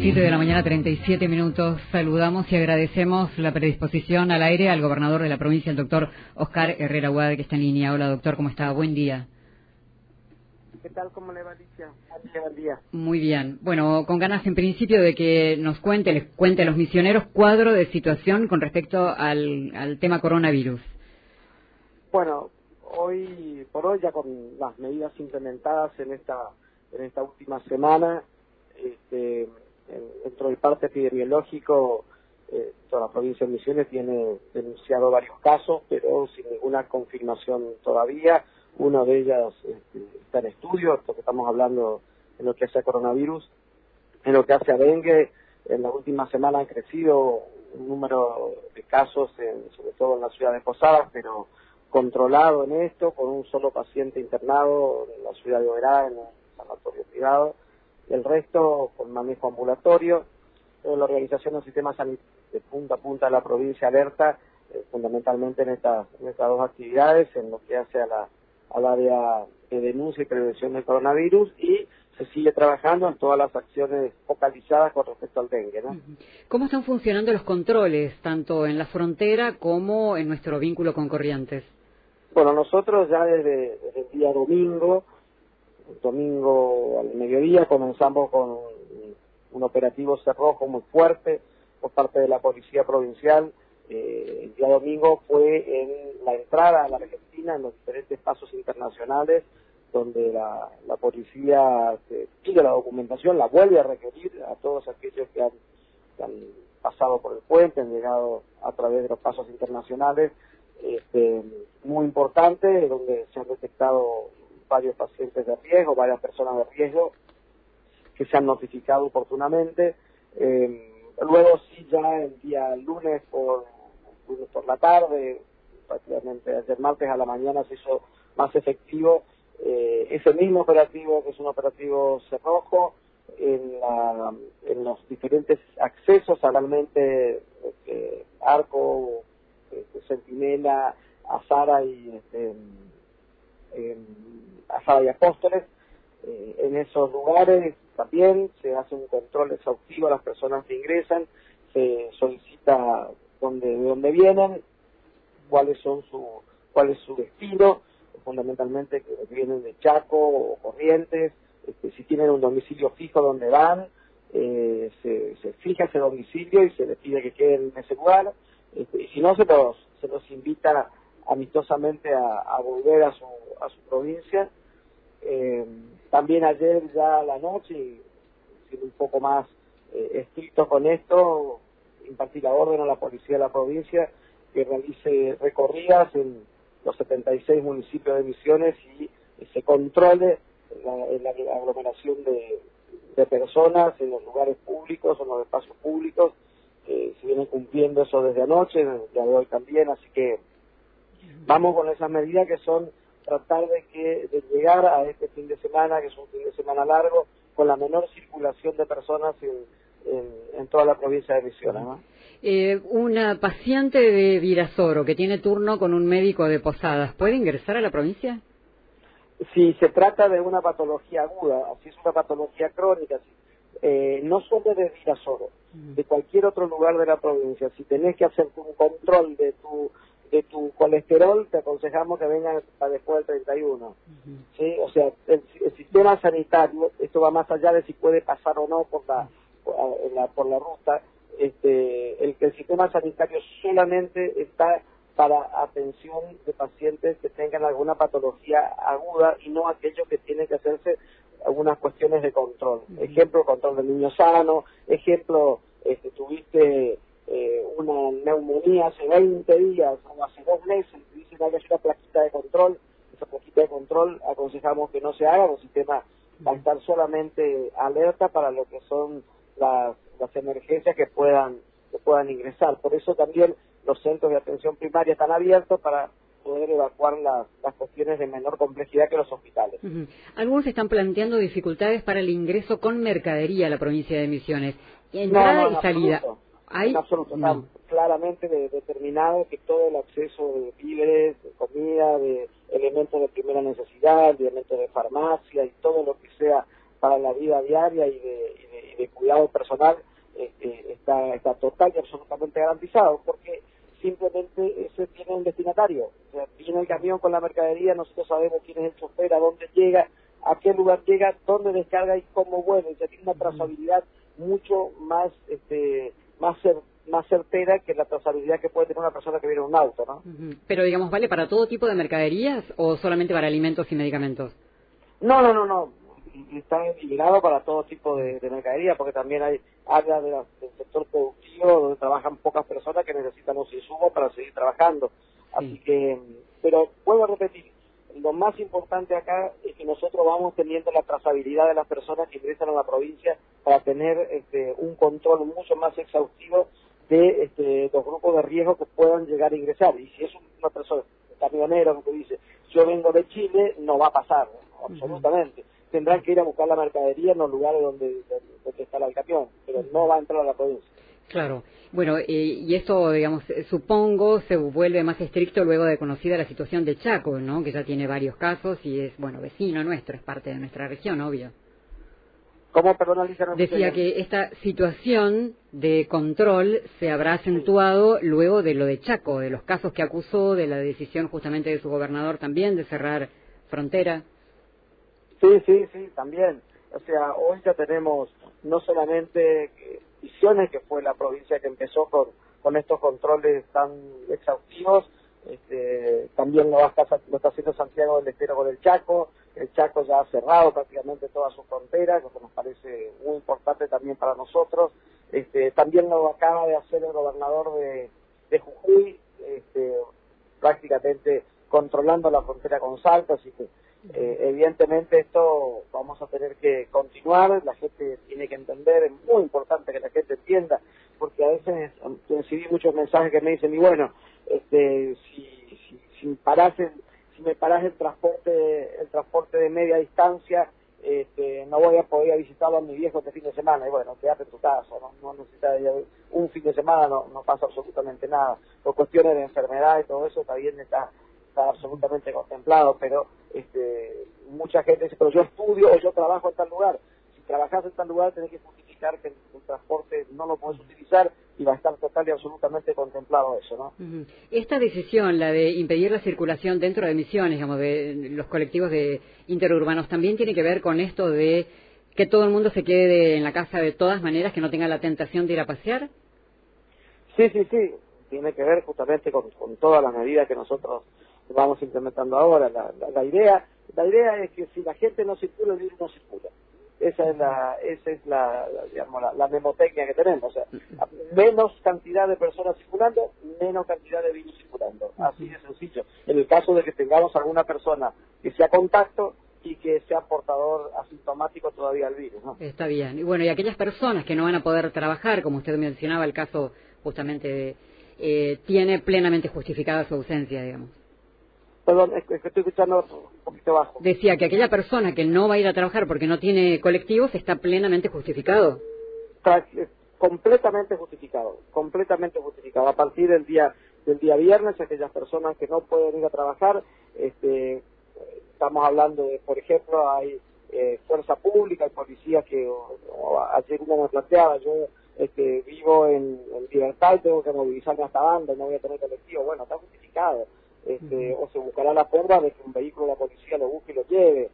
7 de la mañana, 37 minutos. Saludamos y agradecemos la predisposición al aire al gobernador de la provincia, el doctor Oscar Herrera Huade, que está en línea. Hola, doctor, ¿cómo está? Buen día. ¿Qué tal? ¿Cómo le va, Alicia? Buen día. Muy bien. Bueno, con ganas en principio de que les cuente a los misioneros cuadro de situación con respecto al tema coronavirus. Bueno, por hoy, ya con las medidas implementadas en esta última semana, dentro del parte epidemiológico, toda la provincia de Misiones tiene denunciado varios casos, pero sin ninguna confirmación todavía. Uno de ellos está en estudio, esto que estamos hablando en lo que hace a coronavirus. En lo que hace a dengue, en la última semana han crecido un número de casos, sobre todo en la ciudad de Posadas, pero controlado en esto, con un solo paciente internado en la ciudad de Oberá, en un sanatorio privado. El resto con manejo ambulatorio. La organización del sistema sanitario de punta a punta de la provincia alerta, fundamentalmente en estas dos actividades, en lo que hace al área de denuncia y prevención del coronavirus, y se sigue trabajando en todas las acciones focalizadas con respecto al dengue, ¿no? ¿Cómo están funcionando los controles, tanto en la frontera como en nuestro vínculo con Corrientes? Bueno, nosotros ya desde el día domingo al mediodía, comenzamos con un operativo cerrojo muy fuerte por parte de la Policía Provincial. El día domingo fue en la entrada a la Argentina, en los diferentes pasos internacionales, donde la policía pide la documentación, la vuelve a requerir a todos aquellos que han pasado por el puente, han llegado a través de los pasos internacionales, muy importante, donde se han detectado varios pacientes de riesgo, varias personas de riesgo que se han notificado oportunamente. Luego sí, ya el día lunes por la tarde, prácticamente desde el martes a la mañana se hizo más efectivo ese mismo operativo, que es un operativo cerrojo, en los diferentes accesos, realmente Arco, Centinela, Azara y Apóstoles. En esos lugares también se hace un control exhaustivo a las personas que ingresan, se solicita de dónde vienen, cuál es su destino, fundamentalmente que vienen de Chaco o Corrientes, si tienen un domicilio fijo donde van, se fija ese domicilio y se les pide que queden en ese lugar, y si no se los invita amistosamente a volver a su provincia. También ayer ya a la noche, siendo un poco más estricto con esto, impartí la orden a la policía de la provincia que realice recorridas en los 76 municipios de Misiones y se controle la aglomeración de personas en los lugares públicos o en los espacios públicos. Se viene cumpliendo eso desde anoche, el día de hoy también, así que vamos con esas medidas que son tratar de llegar a este fin de semana, que es un fin de semana largo, con la menor circulación de personas en toda la provincia de Misiones, ¿no? Una paciente de Virasoro que tiene turno con un médico de Posadas, ¿puede ingresar a la provincia? Si se trata de una patología aguda, si es una patología crónica, no solo de Virasoro, de cualquier otro lugar de la provincia, si tenés que hacer un control de tu colesterol, te aconsejamos que vengan para después del 31. ¿Sí? O sea, el sistema sanitario, esto va más allá de si puede pasar o no por la ruta, el sistema sanitario solamente está para atención de pacientes que tengan alguna patología aguda y no aquellos que tienen que hacerse algunas cuestiones de control. Ejemplo, control del niño sano, ejemplo, tuviste una neumonía hace 20 días o hace 2 meses, y dicen que hay una plaquita de control. Esa plaquita de control aconsejamos que no se haga, el sistema va a estar solamente alerta para lo que son las emergencias que puedan ingresar. Por eso también los centros de atención primaria están abiertos para poder evacuar las cuestiones de menor complejidad que los hospitales. Algunos están planteando dificultades para el ingreso con mercadería a la provincia de Misiones. Entrada y salida. En absoluto, está claramente determinado que todo el acceso de víveres, de comida, de elementos de primera necesidad, de elementos de farmacia y todo lo que sea para la vida diaria y de cuidado personal está total y absolutamente garantizado, porque simplemente ese tiene un destinatario. O sea, viene el camión con la mercadería, nosotros sabemos quién es el chofer, a dónde llega, a qué lugar llega, dónde descarga y cómo vuelve. O sea, tiene una trazabilidad mucho más más certera que la trazabilidad que puede tener una persona que viene en un auto, ¿no? Pero, digamos, ¿vale para todo tipo de mercaderías o solamente para alimentos y medicamentos? No. Está eliminado para todo tipo de mercadería, porque también hay áreas del sector productivo donde trabajan pocas personas que necesitan los insumos para seguir trabajando. Así que, pero vuelvo a repetir, lo más importante acá es que nosotros vamos teniendo la trazabilidad de las personas que ingresan a la provincia para tener un control mucho más exhaustivo de los grupos de riesgo que puedan llegar a ingresar. Y si es una persona, un camionero que dice, yo vengo de Chile, no va a pasar, ¿no? Absolutamente. Tendrán que ir a buscar la mercadería en los lugares donde está el camión, pero no va a entrar a la provincia. Claro. Bueno, y esto, digamos, supongo se vuelve más estricto luego de conocida la situación de Chaco, ¿no? Que ya tiene varios casos y es, bueno, vecino nuestro, es parte de nuestra región, obvio. ¿Cómo, perdón, Alicia? Decía que esta situación de control se habrá acentuado luego de lo de Chaco, de los casos que acusó, de la decisión justamente de su gobernador también de cerrar frontera. Sí, también. O sea, hoy ya tenemos no solamente Misiones, que fue la provincia que empezó con estos controles tan exhaustivos, también lo está haciendo Santiago del Estero con el Chaco ya ha cerrado prácticamente todas sus fronteras, lo que nos parece muy importante también para nosotros. También lo acaba de hacer el gobernador de Jujuy, prácticamente controlando la frontera con Salta, así que evidentemente esto vamos a tener que continuar, la gente tiene que entender, es muy importante que la gente entienda, porque a veces recibí muchos mensajes que me dicen, y bueno, si me parás el transporte de media distancia, no voy a poder visitarlo a mi viejo este fin de semana, y bueno, quédate en tu casa, no necesitas un fin de semana, no pasa absolutamente nada, por cuestiones de enfermedad y todo eso también está absolutamente contemplado, pero mucha gente dice, pero yo estudio o yo trabajo en tal lugar. Si trabajas en tal lugar tenés que justificar que el transporte no lo podés utilizar y va a estar total y absolutamente contemplado eso, ¿no? Esta decisión, la de impedir la circulación dentro de Misiones, digamos, de los colectivos de interurbanos, también tiene que ver con esto de que todo el mundo se quede en la casa de todas maneras, que no tenga la tentación de ir a pasear. Sí, tiene que ver justamente con todas las medidas que nosotros vamos implementando ahora. La idea es que si la gente no circula, el virus no circula. Esa es la mnemotecnia que tenemos. O sea, menos cantidad de personas circulando, menos cantidad de virus circulando. Así de sencillo. En el caso de que tengamos alguna persona que sea contacto y que sea portador asintomático todavía del virus, ¿no? Está bien. Y bueno, y aquellas personas que no van a poder trabajar, como usted mencionaba, el caso justamente tiene plenamente justificada su ausencia, digamos. Perdón, es que estoy escuchando un poquito bajo. Decía que aquella persona que no va a ir a trabajar porque no tiene colectivos está plenamente justificado. Está completamente justificado. A partir del día viernes, aquellas personas que no pueden ir a trabajar, estamos hablando de, por ejemplo, hay fuerza pública, hay policías que, ayer uno me planteaba, yo vivo en Libertad y tengo que movilizarme hasta Banda, no voy a tener colectivo. Bueno, está justificado. O se buscará la forma de que un vehículo de la policía lo busque y lo lleve.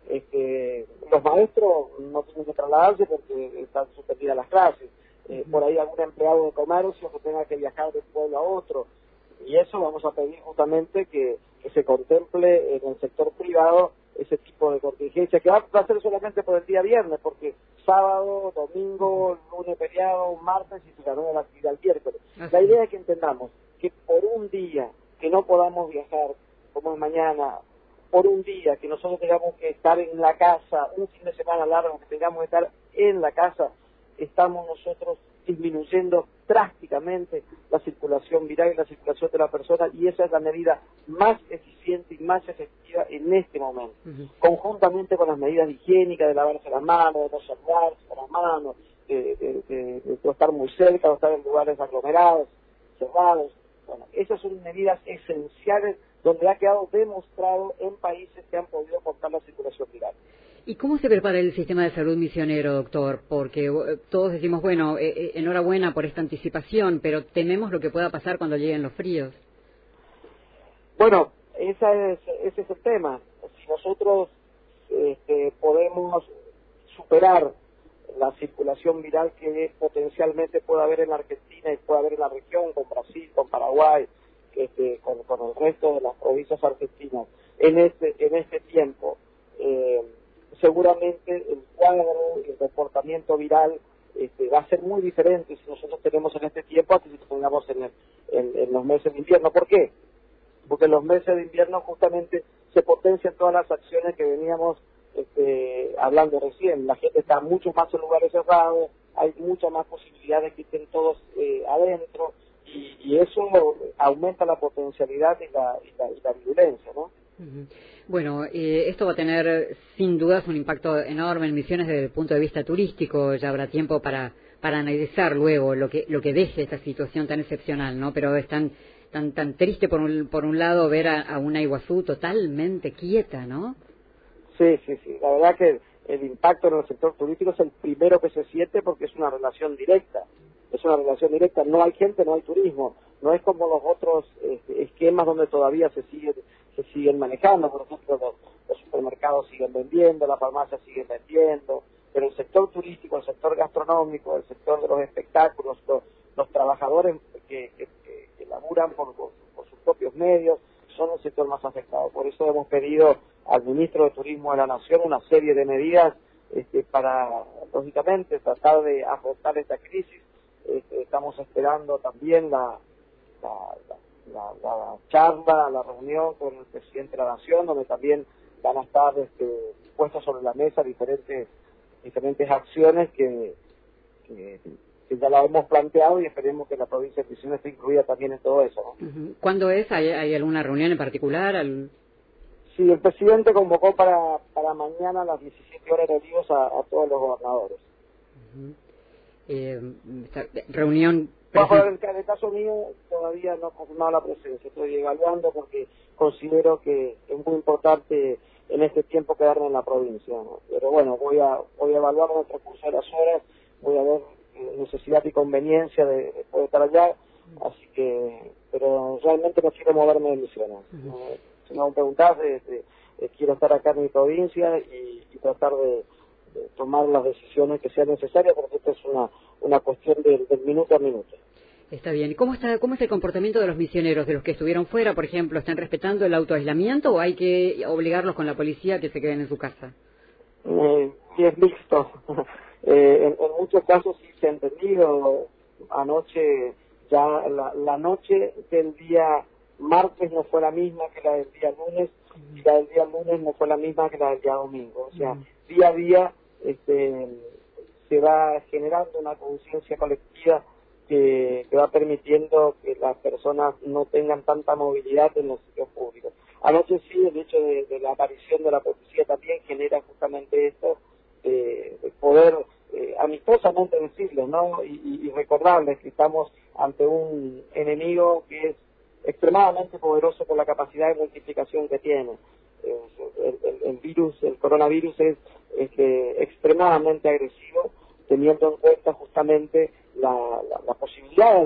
Los maestros no tienen que trasladarse porque están suspendidas las clases. Por ahí algún empleado de comercio que tenga que viajar de un pueblo a otro. Y eso vamos a pedir justamente que se contemple en el sector privado ese tipo de contingencia, que va a ser solamente por el día viernes, porque sábado, domingo, lunes feriado, martes y se ganó la actividad el miércoles. La idea es que entendamos que por un día que no podamos viajar, como es mañana, por un día que nosotros tengamos que estar en la casa, un fin de semana largo que tengamos que estar en la casa, estamos nosotros disminuyendo drásticamente la circulación viral y la circulación de la persona, y esa es la medida más eficiente y más efectiva en este momento, conjuntamente con las medidas higiénicas de lavarse las manos, de no saludarse con las manos, de estar muy cerca, de estar en lugares aglomerados, cerrados. Bueno, esas son medidas esenciales donde ha quedado demostrado en países que han podido cortar la circulación viral. ¿Y cómo se prepara el sistema de salud misionero, doctor? Porque todos decimos, bueno, enhorabuena por esta anticipación, pero tememos lo que pueda pasar cuando lleguen los fríos. Bueno, ese es el tema. Si nosotros podemos superar la circulación viral que potencialmente puede haber en la Argentina y puede haber en la región, con Brasil, con Paraguay, con el resto de las provincias argentinas, en este tiempo, seguramente el cuadro, el comportamiento viral va a ser muy diferente si nosotros tenemos en este tiempo a que si tengamos en los meses de invierno. ¿Por qué? Porque en los meses de invierno justamente se potencian todas las acciones que veníamos hablando recién. La gente está mucho más en lugares cerrados, hay muchas más posibilidades que estén todos adentro, y eso aumenta la potencialidad y la virulencia, ¿no? Bueno, esto va a tener sin dudas un impacto enorme en Misiones desde el punto de vista turístico. Ya habrá tiempo para analizar luego lo que deje esta situación tan excepcional, ¿no? Pero es tan triste por un lado ver a una Iguazú totalmente quieta, ¿no? Sí. La verdad que el impacto en el sector turístico es el primero que se siente porque es una relación directa. No hay gente, no hay turismo. No es como los otros esquemas donde todavía se siguen manejando. Por ejemplo, los supermercados siguen vendiendo, las farmacias siguen vendiendo, pero el sector turístico, el sector gastronómico, el sector de los espectáculos, los trabajadores que laburan por sus propios medios, son el sector más afectado. Por eso hemos pedido al ministro de Turismo de la Nación una serie de medidas para, lógicamente, tratar de afrontar esta crisis. Estamos esperando también la charla, la reunión con el presidente de la Nación, donde también van a estar puestas sobre la mesa diferentes acciones que ya la hemos planteado, y esperemos que la provincia de Misiones esté incluida también en todo eso, ¿no? ¿Cuándo es? ¿Hay alguna reunión en particular? Sí, el presidente convocó para mañana a las 17 horas de Olivos a todos los gobernadores. Reunión... En el caso mío todavía no he confirmado la presencia, estoy evaluando porque considero que es muy importante en este tiempo quedarme en la provincia, ¿no? Pero bueno, voy a evaluar en el transcurso de las horas, voy a ver necesidad y conveniencia de poder estar allá, así que, pero realmente no quiero moverme de Misiones. Si me preguntás, quiero estar acá en mi provincia y tratar de tomar las decisiones que sean necesarias, porque esta es una cuestión del minuto a minuto. Está bien. ¿Y cómo es el comportamiento de los misioneros, de los que estuvieron fuera, por ejemplo? ¿Están respetando el autoaislamiento o hay que obligarlos con la policía a que se queden en su casa? Sí, es mixto. En muchos casos sí se ha entendido. Anoche, ya la noche del día martes no fue la misma que la del día lunes, y la del día lunes no fue la misma que la del día domingo. O sea, día a día se va generando una conciencia colectiva que va permitiendo que las personas no tengan tanta movilidad en los sitios públicos. Anoche sí, el hecho de la aparición de la policía también genera justamente esto, de poder amistosamente decirles, ¿no? Y recordarles que estamos ante un enemigo que es extremadamente poderoso por la capacidad de multiplicación que tiene. El coronavirus es extremadamente agresivo, teniendo en cuenta justamente la posibilidad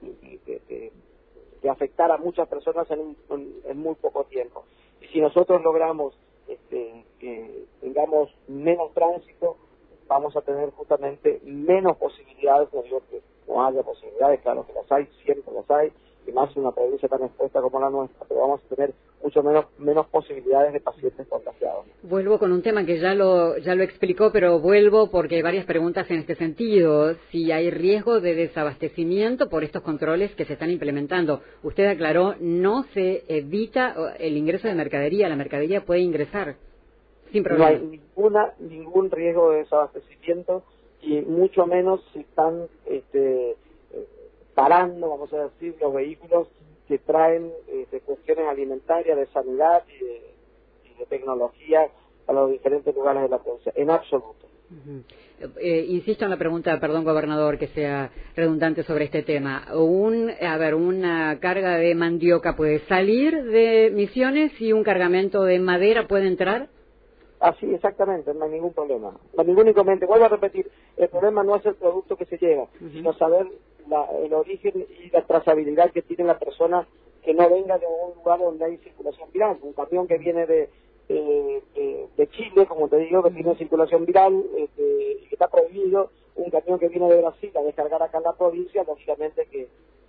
de afectar a muchas personas en muy poco tiempo. Y si nosotros logramos que tengamos menos tránsito, vamos a tener justamente menos posibilidades. No digo que no haya posibilidades, claro que las hay, siempre las hay, y más en una provincia tan expuesta como la nuestra, pero vamos a tener mucho menos posibilidades de pacientes contagiados. Vuelvo con un tema que ya lo explicó, pero vuelvo porque hay varias preguntas en este sentido. Si hay riesgo de desabastecimiento por estos controles que se están implementando. Usted aclaró, no se evita el ingreso de mercadería, la mercadería puede ingresar sin problema. No hay ningún riesgo de desabastecimiento, y mucho menos se están parando, vamos a decir, los vehículos que traen cuestiones alimentarias, de sanidad y de tecnología a los diferentes lugares de la provincia, en absoluto. Insisto en la pregunta, perdón, gobernador, que sea redundante sobre este tema. Una carga de mandioca puede salir de Misiones y un cargamento de madera puede entrar. Así, exactamente, no hay ningún problema. No hay ningún inconveniente. Vuelvo a repetir, el problema no es el producto que se lleva, sino saber el origen y la trazabilidad que tiene la persona, que no venga de un lugar donde hay circulación viral. Un camión que viene de Chile, como te digo, que tiene circulación viral, y que está prohibido. Un camión que viene de Brasil a descargar acá en la provincia, lógicamente que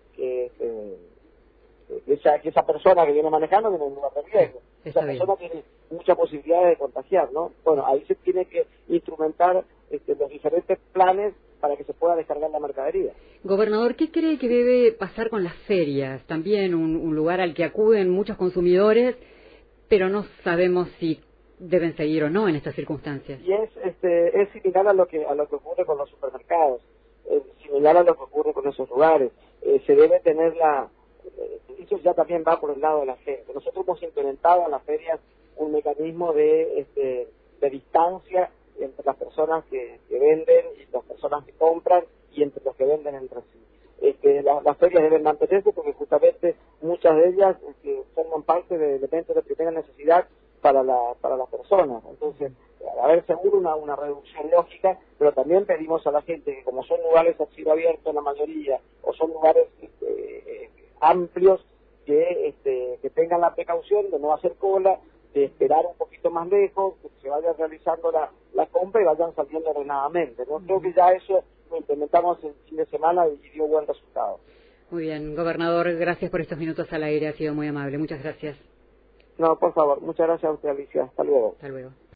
esa persona que viene manejando viene en un lugar de riesgo. Esa persona tiene muchas posibilidades de contagiar, ¿no? Bueno, ahí se tiene que instrumentar los diferentes planes para que se pueda descargar la mercadería. Gobernador, ¿qué cree que debe pasar con las ferias? También un lugar al que acuden muchos consumidores, pero no sabemos si deben seguir o no en estas circunstancias. Y es similar a lo que ocurre con los supermercados, similar a lo que ocurre con esos lugares. Se debe tener eso ya también va por el lado de la gente. Nosotros hemos implementado en las ferias un mecanismo de distancia entre las personas que venden y las personas que compran, y entre los que venden entre sí. Las ferias deben mantenerse porque justamente muchas de ellas forman parte de elementos de primera necesidad para las personas. Entonces, a ver, seguro una reducción lógica, pero también pedimos a la gente que, como son lugares a cielo abierto en la mayoría, o son lugares amplios, que tengan la precaución de no hacer cola, de esperar un poquito más lejos, que se vaya realizando la compra y vayan saliendo ordenadamente, ¿no? Creo que ya eso lo implementamos el fin de semana y dio buen resultado. Muy bien, gobernador, gracias por estos minutos al aire, ha sido muy amable, muchas gracias. No, por favor, muchas gracias a usted, Alicia, hasta luego. Hasta luego.